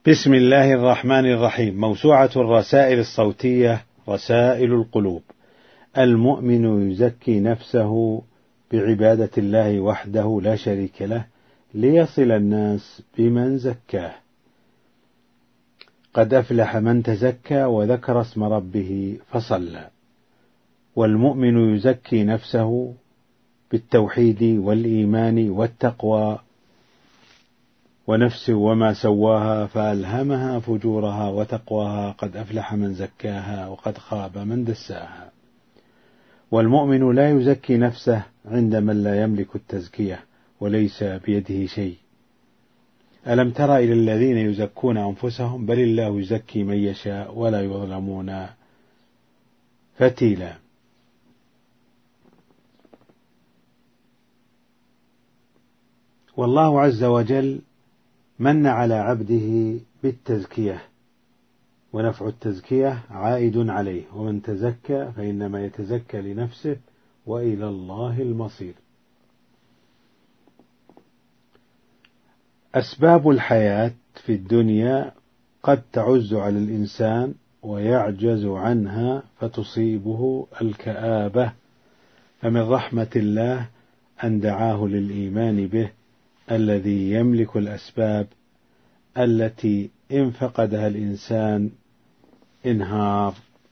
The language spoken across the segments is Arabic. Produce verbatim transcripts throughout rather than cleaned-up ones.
بسم الله الرحمن الرحيم. موسوعة الرسائل الصوتية رسائل القلوب. المؤمن يزكي نفسه بعبادة الله وحده لا شريك له ليصل الناس بمن زكاه. قد أفلح من تزكى وذكر اسم ربه فصلى. والمؤمن يزكي نفسه بالتوحيد والإيمان والتقوى. ونفس وما سواها فألهمها فجورها وتقواها، قد أفلح من زكاها وقد خاب من دساها. والمؤمن لا يزكي نفسه عند من لا يملك التزكية وليس بيده شيء. ألم تر إلى الذين يزكون أنفسهم بل الله يزكي من يشاء ولا يظلمون فتيلا. والله عز وجل من على عبده بالتزكية، ونفع التزكية عائد عليه، ومن تزكى فإنما يتزكى لنفسه وإلى الله المصير. أسباب الحياة في الدنيا قد تعز على الإنسان ويعجز عنها فتصيبه الكآبة، فمن رحمة الله أن دعاه للإيمان به الذي يملك الأسباب التي إن فقدها الإنسان انهار.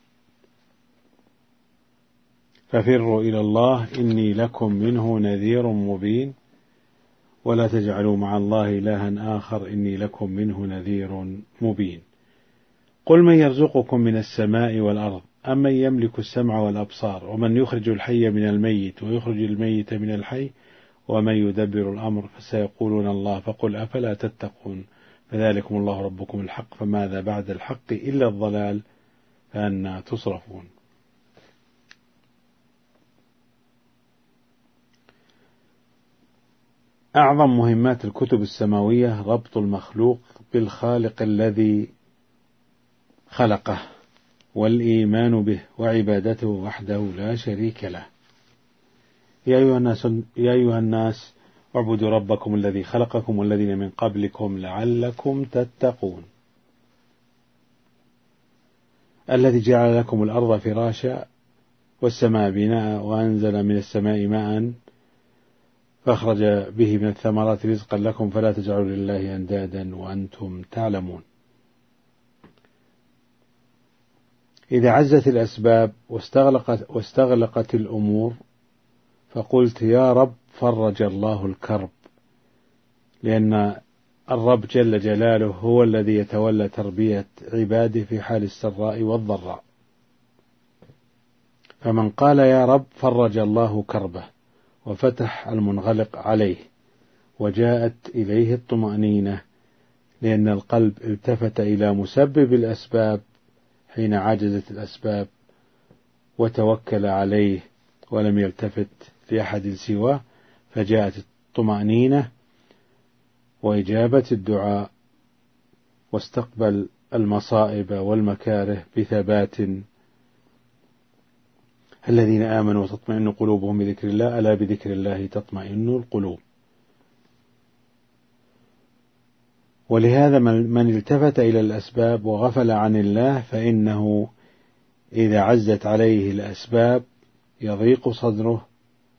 ففروا إلى الله إني لكم منه نذير مبين، ولا تجعلوا مع الله إلها آخر إني لكم منه نذير مبين. قل من يرزقكم من السماء والأرض أمن يملك السمع والأبصار ومن يخرج الحي من الميت ويخرج الميت من الحي ومن يدبر الأمر فسيقولون الله فقل أفلا تتقون فذلكم الله ربكم الحق فماذا بعد الحق إلا الضلال فأنى تصرفون. أعظم مهمات الكتب السماوية ربط المخلوق بالخالق الذي خلقه والإيمان به وعبادته وحده لا شريك له. يا أيها الناس, يا أيها الناس اعبدوا ربكم الذي خلقكم والذين من قبلكم لعلكم تتقون. الذي جعل لكم الأرض فراشا والسماء بناء وأنزل من السماء ماء فأخرج به من الثمرات رزقا لكم فلا تجعلوا لله أندادا وأنتم تعلمون. إذا عزت الأسباب واستغلقت, واستغلقت الأمور فقلت يا رب فرج الله الكرب، لأن الرب جل جلاله هو الذي يتولى تربية عباده في حال السراء والضراء. فمن قال يا رب فرج الله كربه وفتح المنغلق عليه وجاءت إليه الطمأنينة، لأن القلب التفت إلى مسبب الأسباب حين عجزت الأسباب وتوكل عليه ولم يلتفت لأحد سواه، فجاءت الطمأنينة وإجابة الدعاء واستقبل المصائب والمكاره بثبات. الذين آمنوا وتطمئن قلوبهم بذكر الله ألا بذكر الله تطمئن القلوب. ولهذا من التفت إلى الأسباب وغفل عن الله فإنه إذا عزت عليه الأسباب يضيق صدره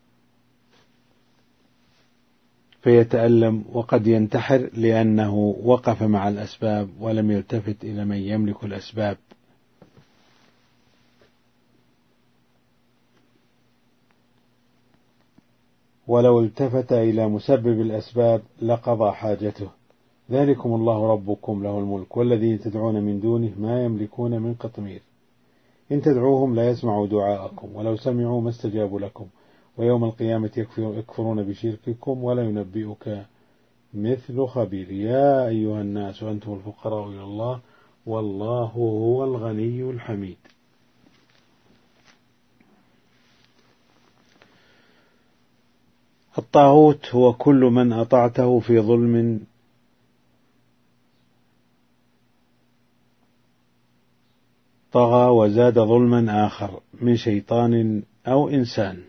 فيتألم وقد ينتحر لأنه وقف مع الأسباب ولم يلتفت إلى من يملك الأسباب. ولو التفت إلى مسبب الأسباب لقضى حاجته. ذلكم الله ربكم له الملك والذين تدعون من دونه ما يملكون من قطمير إن تدعوهم لا يسمعوا دعاءكم ولو سمعوا ما استجابوا لكم ويوم القيامة يكفرون بشرككم ولا ينبئك مثل خبير. يا أيها الناس أنتم الفقراء إلى الله والله هو الغني الحميد. الطاغوت هو كل من أطعته في ظلم طغى وزاد ظلما آخر من شيطان أو إنسان.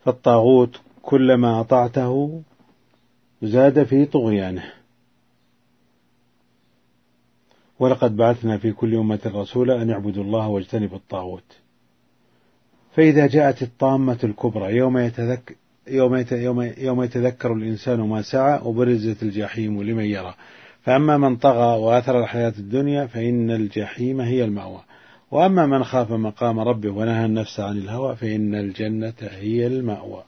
فالطاغوت كلما أطعته زاد في طغيانه ولقد بعثنا في كل أمة رسولا أن يعبدوا الله واجتنبوا الطاغوت. فإذا جاءت الطامة الكبرى يوم يتذكر يوم يوم يتذكر الإنسان ما سعى وبرزت الجحيم لمن يرى، فأما من طغى وآثر الحياة الدنيا فإن الجحيم هي المأوى، وأما من خاف مقام ربه ونهى النفس عن الهوى فإن الجنة هي المأوى.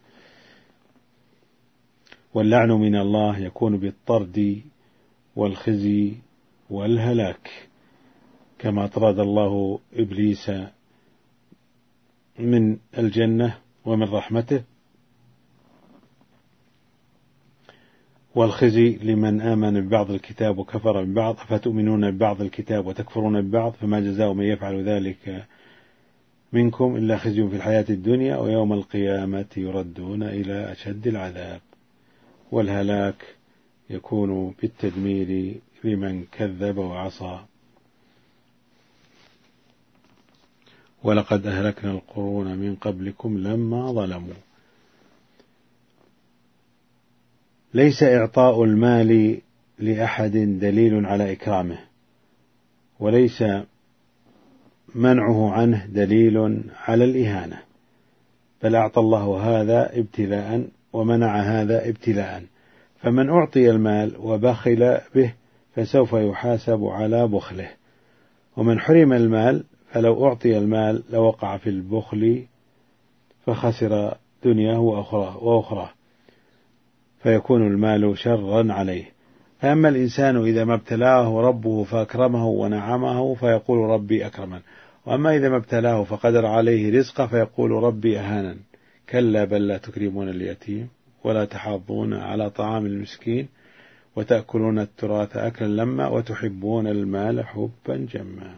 واللعن من الله يكون بالطرد والخزي والهلاك، كما طرد الله إبليس من الجنة ومن رحمته، والخزي لمن آمن ببعض الكتاب وكفر ببعض، فتؤمنون ببعض الكتاب وتكفرون ببعض، فما جزاء من يفعل ذلك منكم إلا خزي في الحياة الدنيا ويوم القيامة يردون إلى أشد العذاب. والهلاك يكون بالتدمير لمن كذب وعصى. ولقد أهلكنا القرون من قبلكم لما ظلموا. ليس إعطاء المال لأحد دليل على إكرامه، وليس منعه عنه دليل على الإهانة، بل أعطى الله هذا ابتلاء ومنع هذا ابتلاء. فمن أعطي المال وبخل به فسوف يحاسب على بخله، ومن حرم المال فلو أعطي المال لوقع في البخل فخسر دنياه وأخراه، فيكون المال شرا عليه. فأما الإنسان إذا ما ابتلاه ربه فأكرمه ونعمه فيقول ربي أكرمن، وأما إذا ما ابتلاه فقدر عليه رزقه فيقول ربي أهانن. كلا بل لا تكرمون اليتيم ولا تحاضون على طعام المسكين وتأكلون التراث أكلا لما وتحبون المال حبا جما.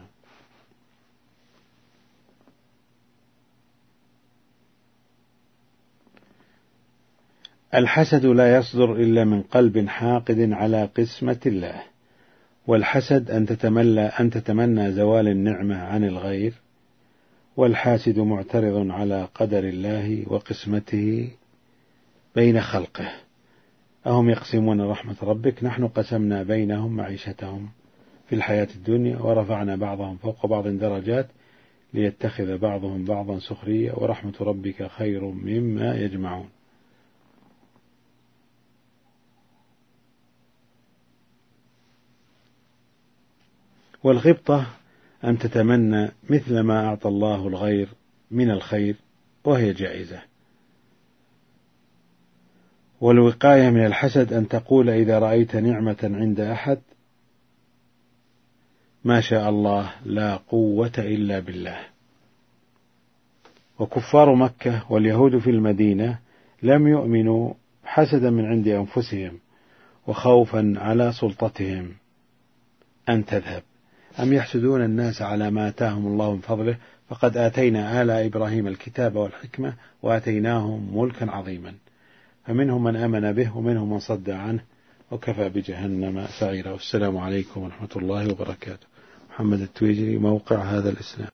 الحسد لا يصدر إلا من قلب حاقد على قسمة الله، والحسد أن تتمنى, أن تتمنى زوال النعمة عن الغير، والحاسد معترض على قدر الله وقسمته بين خلقه. أهم يقسمون رحمة ربك نحن قسمنا بينهم معيشتهم في الحياة الدنيا ورفعنا بعضهم فوق بعض درجات ليتخذ بعضهم بعضا سخرية ورحمة ربك خير مما يجمعون. والغبطة أن تتمنى مثل ما أعطى الله الغير من الخير وهي جائزة. والوقاية من الحسد أن تقول إذا رأيت نعمة عند أحد ما شاء الله لا قوة إلا بالله. وكفار مكة واليهود في المدينة لم يؤمنوا حسدا من عند أنفسهم وخوفا على سلطتهم أن تذهب، أم يحسدون الناس على ما آتاهم الله من فضله فقد آتينا آل إبراهيم الكتاب والحكمة وآتيناهم ملكا عظيما. فمنهم من آمن به ومنهم من صد عنه وكفى بجهنم سعيرا. والسلام عليكم ورحمة الله وبركاته. محمد التويجري، موقع هذا الإسلام.